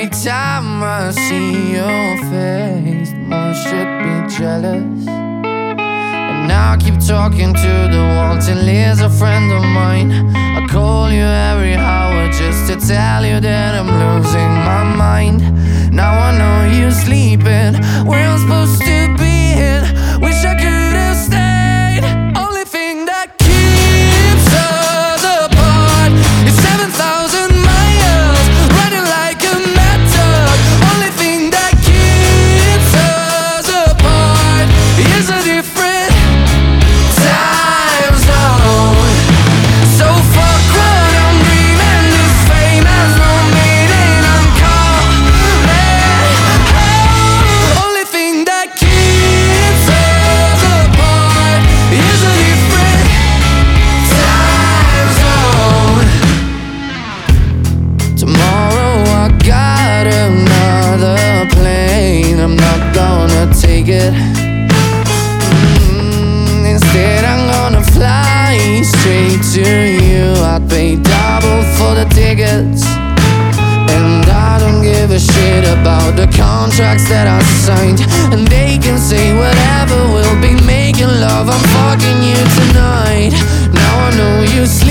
Every time I see your face, the more should be jealous. And now I keep talking to the wall till he's a friend of mine. I call you every hour just to tell you that I'm losing my mind. Now I know you're sleeping where I'm supposed to be, and wish I could have stayed. Only thing that keeps us apart is 7,000 miles running like a mad dog. Only thing that keeps us apart is a different time zone. So fuck what I'm dreaming, this fame has no meaning. I'm calling home. Only thing that keeps us apart is a different time zone. Tomorrow I got another plane, I'm not gonna take it. Instead I'm gonna fly straight to you. I'd pay double for the tickets, and I don't give a shit about the contracts that I signed. And they can say whatever, we'll be making love, I'm fucking you tonight. Now I know you sleep